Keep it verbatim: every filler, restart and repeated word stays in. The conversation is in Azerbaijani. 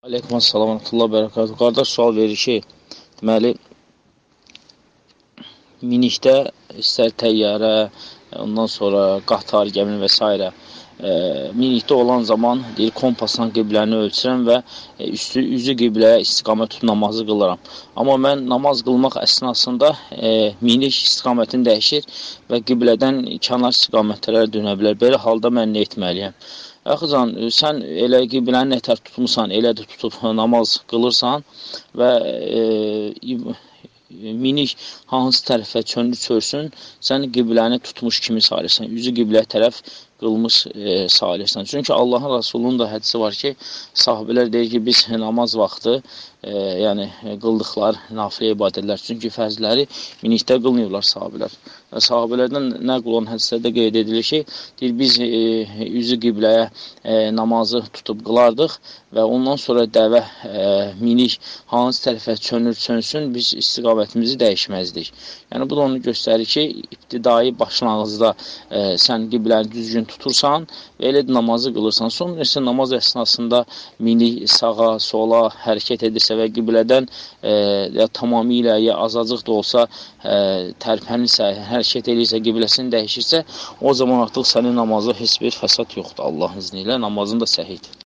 Aleyküm assalam, rahmetullah, bərəkatuhu. Qardaş sual verir ki, deməli, minikdə istər təyyarə, ondan sonra qatar, gəmi və s. E, minikdə olan zaman deyir, kompasla qibləni ölçürəm və e, üstü, üzü qibləyə istiqamət tutub namazı qılaram. Amma mən namaz qılmaq əsnasında e, minik istiqamətini dəyişir və qiblədən kənar istiqamətlərə dönə bilər. Belə halda mən nə etməliyəm? Yaxıcan, sən elə qibləni nətər tutmusan, elə də tutub namaz qılırsan və e, minik hansı tərəfə çönür çörsün, sən qibləni tutmuş kimi sayırsan, üzü qibləyə tərəf qılmış e, sayırsan. Çünki Allahın Rasulunun da hədisi var ki, sahabələr deyir ki, biz namaz vaxtı e, yəni qıldıqlar nafilə ibadətlər, çünki fərzləri minikdə qılmıyorlar sahabələr. Və sahabələrdən nəql olan hədislərdə qeyd edilir ki, deyir, biz e, üzü qibləyə e, namazı tutub qılardıq və ondan sonra dəvə e, minik hansı tərəfə çönür çönsün, biz istiqamətimizi dəyişməzdik. Yəni, bu da onu göstərir ki, ibtidai başlanğıcda e, sən qibləni düzgün tutursan və elə namazı qılırsan. Sonra isə namaz əsnasında minik sağa, sola hərəkət edirsə və qiblədən e, ya tamamilə, ya azacıq da olsa e, tərpənirsə, hərəkət edirsə, qibləsini dəyişirsə, o zaman artıq sənin namazda heç bir fəsad yoxdur. Allahın izni ilə namazın da səhiddir.